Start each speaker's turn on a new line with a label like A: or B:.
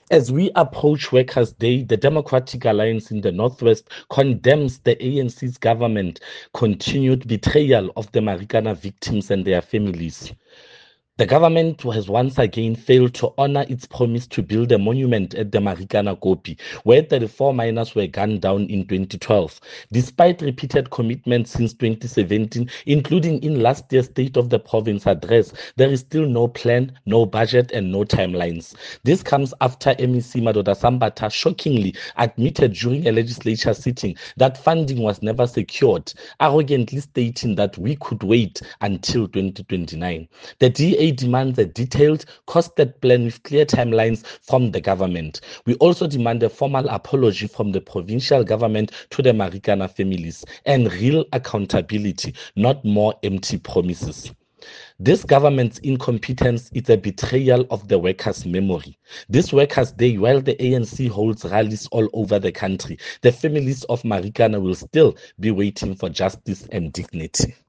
A: As we approach Workers' Day, the Democratic Alliance in the Northwest condemns the ANC's government continued betrayal of the Marikana victims and their families. The government has once again failed to honor its promise to build a monument at the Marikana Kopi, where 34 miners were gunned down in 2012. Despite repeated commitments since 2017, including in last year's State of the Province address, there is still no plan, no budget, and no timelines. This comes after MEC Madoda Sambata shockingly admitted during a legislature sitting that funding was never secured, arrogantly stating that we could wait until 2029. The DA demands a detailed, costed plan with clear timelines from the government. We also demand a formal apology from the provincial government to the Marikana families and real accountability, not more empty promises. This government's incompetence is a betrayal of the workers' memory. This Workers' Day, while the ANC holds rallies all over the country, the families of Marikana will still be waiting for justice and dignity.